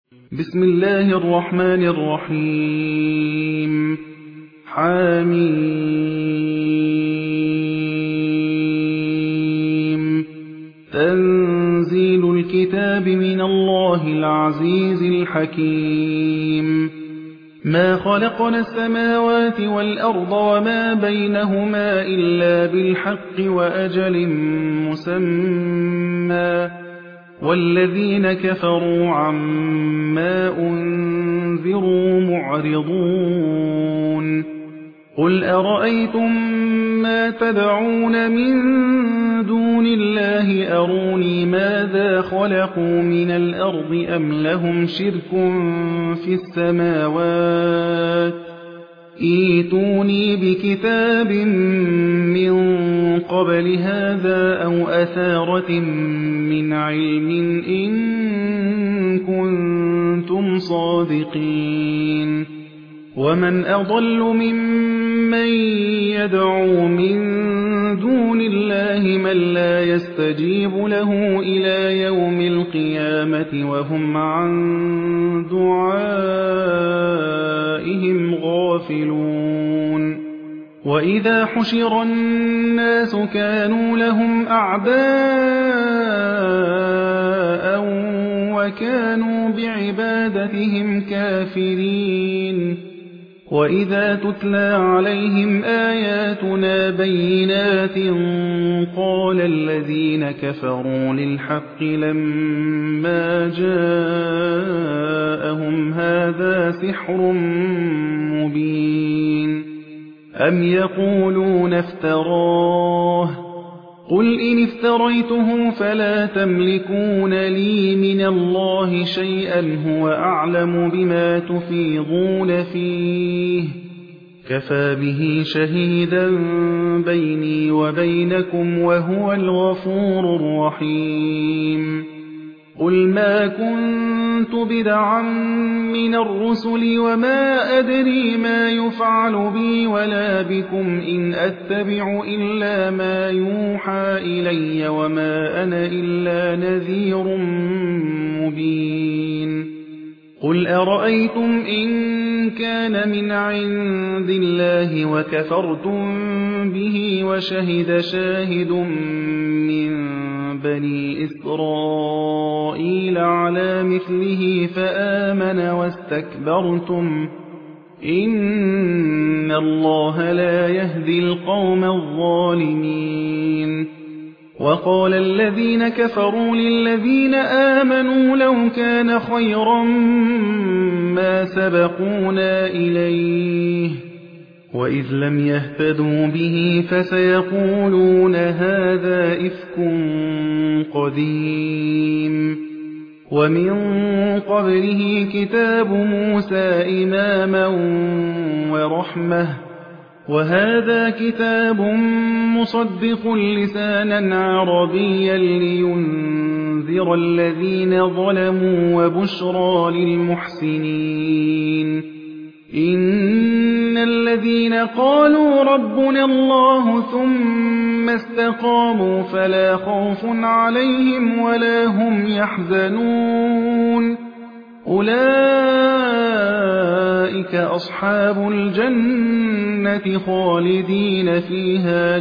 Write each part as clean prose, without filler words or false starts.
بسم الله الرحمن الرحيم حميم تنزيل الكتاب من الله العزيز الحكيم ما خلقنا السماوات والأرض وما بينهما إلا بالحق وأجل مسمى والذين كفروا عما أنذروا معرضون قل أرأيتم ما تدعون من دون الله أروني ماذا خلقوا من الأرض أم لهم شرك في السماوات ائتوني بكتاب من قبل هذا أو أثارة من علم إن كنتم صادقين ومن أضل ممن يدعو من دون الله من لا يستجيب له إلى يوم القيامة وهم عن دعائهم غافلون وإذا حشر الناس كانوا لهم أعداء وكانوا بعبادتهم كافرين وإذا تتلى عليهم آياتنا بينات قال الذين كفروا للحق لما جاءهم هذا سحر مبين أم يقولون افتراه قل إن افتريته فلا تملكون لي من الله شيئا هو أعلم بما تفيضون فيه كفى به شهيدا بيني وبينكم وهو الغفور الرحيم قل ما كنت بدعا من الرسل وما أدري ما يفعل بي ولا بكم إن أتبع إلا ما يوحى إلي وما أنا إلا نذير مبين قل أرأيتم إن كان من عند الله وكفرتم به وشهد شاهد من بني إسرائيل على مثله فآمن واستكبرتم إن الله لا يهدي القوم الظالمين وقال الذين كفروا للذين آمنوا لو كان خيرا ما سبقونا إليه وإذ لم يهتدوا به فسيقولون هذا إفك قديم ومن قبله كتاب موسى إماما ورحمة وهذا كتاب مصدق لسانا عربيا لينذر الذين ظلموا وبشرى للمحسنين إن الذين قالوا ربنا الله ثم استقاموا فلا خوف عليهم ولا هم يحزنون أولئك أصحاب الجنة خالدين فيها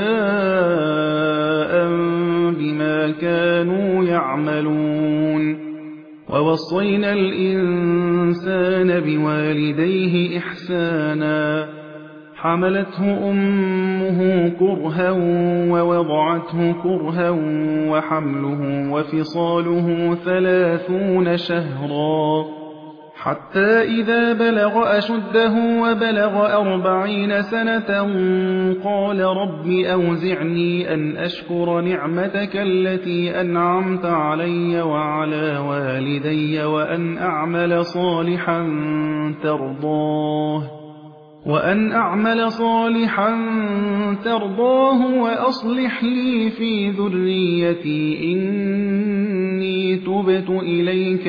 جزاء بما كانوا يعملون ووصينا الإنسان بوالديه إحسانا حملته أمه كرها ووضعته كرها وحمله وفصاله 30 شهرا حتى إذا بلغ أشده وبلغ 40 سنة قال رب أوزعني أن أشكر نعمتك التي أنعمت علي وعلى والدي وأن أعمل صالحا ترضاه وأصلح لي في ذريتي إني تبت إليك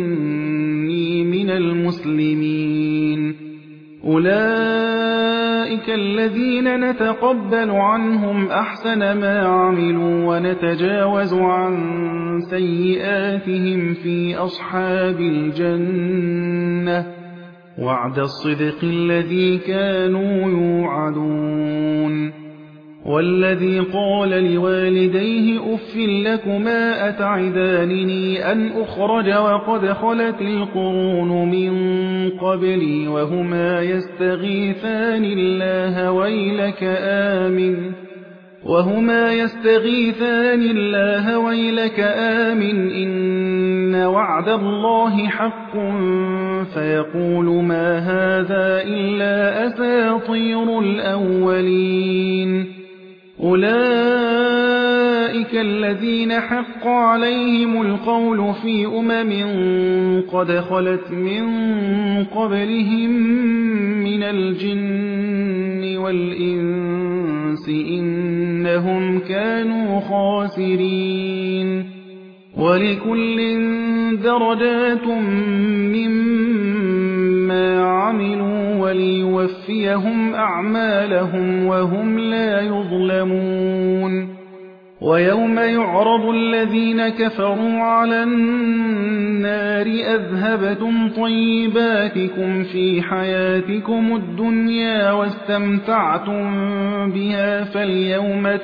وإني من المسلمين أولئك أولئك الذين نتقبل عنهم أحسن ما عملوا ونتجاوز عن سيئاتهم في أصحاب الجنة وعد الصدق الذي كانوا يوعدون والذي قال لوالديه أف لكما أتعدانني أن أخرج وقد خلت القرون من قبلي وهما يستغيثان الله ويلك آمن إن وعد الله حق فيقول ما هذا إلا أساطير الأولين أولئك الذين حق عليهم القول في قد خلت من قبلهم من الجن والإنس إنهم كانوا خاسرين ولكل درجات مما عملوا وليوفيهم أعمالهم وهم لا يظلمون ويوم يعرض الذين كفروا على النار أذهبتم طيباتكم في حياتكم الدنيا واستمتعتم بها فاليوم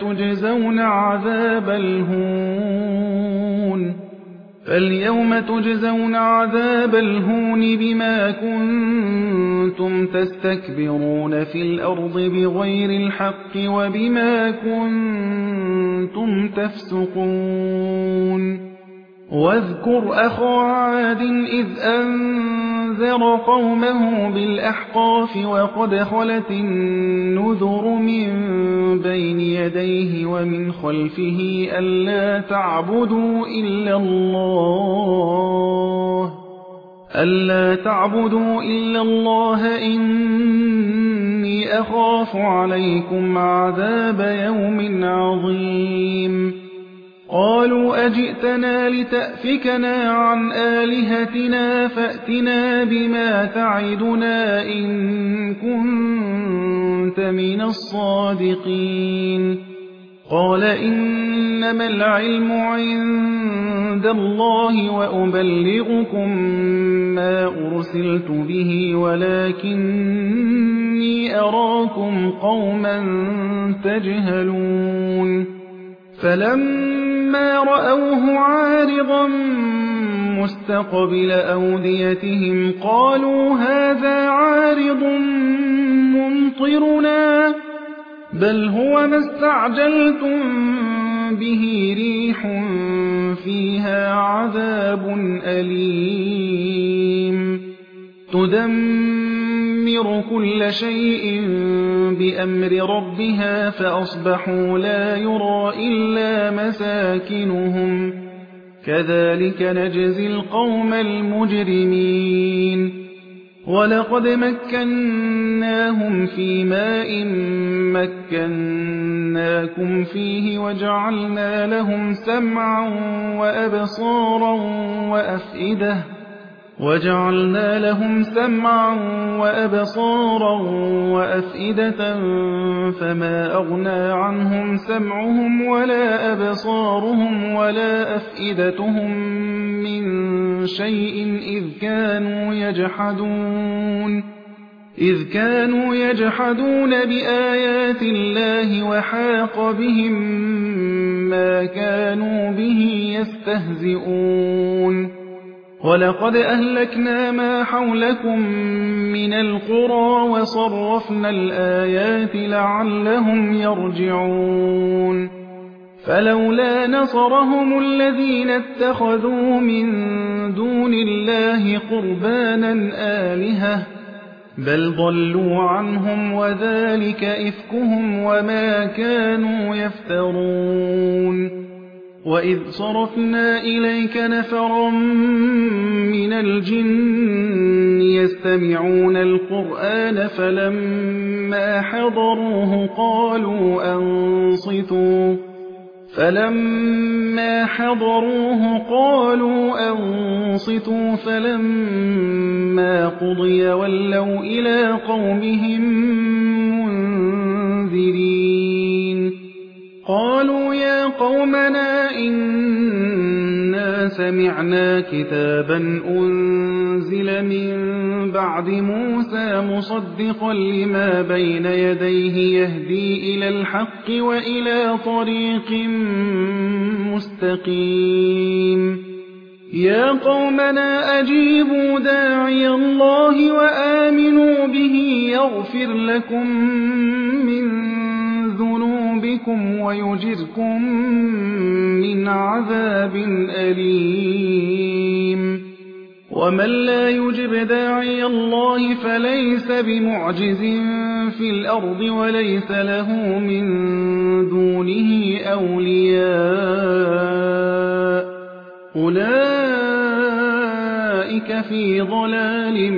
تجزون عذاب الهون بما كنتم تستكبرون في الأرض بغير الحق وبما كنتم تفسقون واذكر أخا عاد إذ أنذر قومه بالأحقاف وقد خلت النذر من بين يديه ومن خلفه ألا تعبدوا إلا الله إني أخاف عليكم عذاب يوم عظيم قالوا أجئتنا لتأفكنا عن آلهتنا فأتنا بما تعدنا إن كنت من الصادقين قال إنما العلم عند الله وأبلغكم ما أرسلت به ولكني أراكم قوما تجهلون فلما رأوه عارضا مستقبل أوديتهم قالوا هذا عارض ممطرنا بل هو ما استعجلتم به ريح فيها عذاب أليم تدمر كل شيء بأمر ربها فأصبحوا لا يرى إلا مساكنهم كذلك نجزي القوم المجرمين ولقد مكناهم في ماء مكناكم فيه وجعلنا لهم سمعا وأبصارا وأفئدة فما أغنى عنهم سمعهم ولا أبصارهم ولا أفئدتهم من شيء إذ كانوا يجحدون بآيات الله وحاق بهم ما كانوا به يستهزئون ولقد أهلكنا ما حولكم من القرى وصرفنا الآيات لعلهم يرجعون فلولا نصرهم الذين اتخذوا من دون الله قربانا آلهة بل ضلوا عنهم وذلك إفكهم وما كانوا يفترون وإذ صرفنا إليك نفرا من الجن يستمعون القرآن فلما حضروه قالوا أنصتوا فلما قضي ولوا إلى قومهم قَوْمَنَا إِنَّا سَمِعْنَا كِتَابًا أُنزِلَ مِن بَعْدِ مُوسَىٰ مُصَدِّقًا لِّمَا بَيْنَ يَدَيْهِ يَهْدِي إِلَى الْحَقِّ وَإِلَىٰ طَرِيقٍ مُّسْتَقِيمٍ يَا قَوْمَنَا أَجِيبُوا دَاعِيَ اللَّهِ وَآمِنُوا بِهِ يَغْفِرْ لَكُم مِّن ذُنُوبِكُمْ وَيُجِرْكُم مِّنْ عَذَابٍ أَلِيمٍ وَمَن لَّا يُجِبْ دَاعِيَ اللَّهِ فَلَيْسَ بِمُعْجِزٍ فِي الْأَرْضِ وَلَيْسَ لَهُ مِن دُونِهِ أَوْلِيَاءُ أُولَٰئِكَ فِي ضَلَالٍ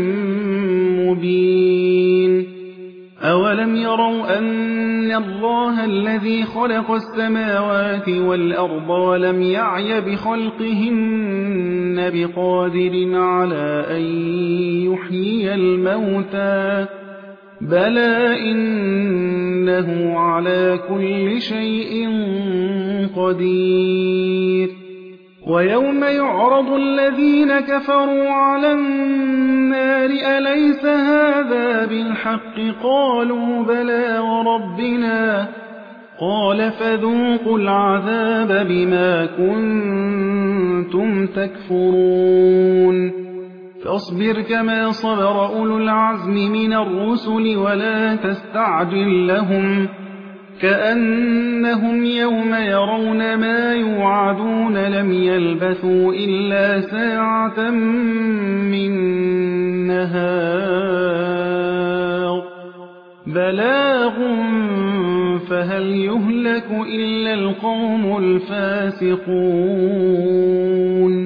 مُّبِينٍ أَوَلَمْ يَرَوْا أَنَّ اللَّهَ الَّذِي خَلَقَ السَّمَاوَاتِ وَالْأَرْضَ وَلَمْ يَعْيَ بِخَلْقِهِنَّ بِقَادِرٍ عَلَىٰ أَن يُحْيِيَ الْمَوْتَىٰ بَلَىٰ إِنَّهُ عَلَىٰ كُلِّ شَيْءٍ قَدِيرٌ وَيَوْمَ يُعْرَضُ الَّذِينَ كَفَرُوا عَلَى النَّارِ أَلَيْسَ هَٰذَا بِالْحَقِّ قَالُوا بَلَىٰ وَرَبِّنَا قَالَ فَذُوقُوا الْعَذَابَ بِمَا كُنتُمْ تَكْفُرُونَ فَاصْبِرْ كَمَا صَبَرَ أُولُو الْعَزْمِ مِنَ الرُّسُلِ وَلَا تَسْتَعْجِل لَّهُمْ كَأَنَّهُمْ يَوْمَ يَرَوْنَ مَا يُوعَدُونَ لَمْ يَلْبَثُوا إِلَّا سَاعَةً مِّن نَّهَارٍ بَلَاغٌ فَهَلْ يُهْلَكُ إِلَّا الْقَوْمُ الْفَاسِقُونَ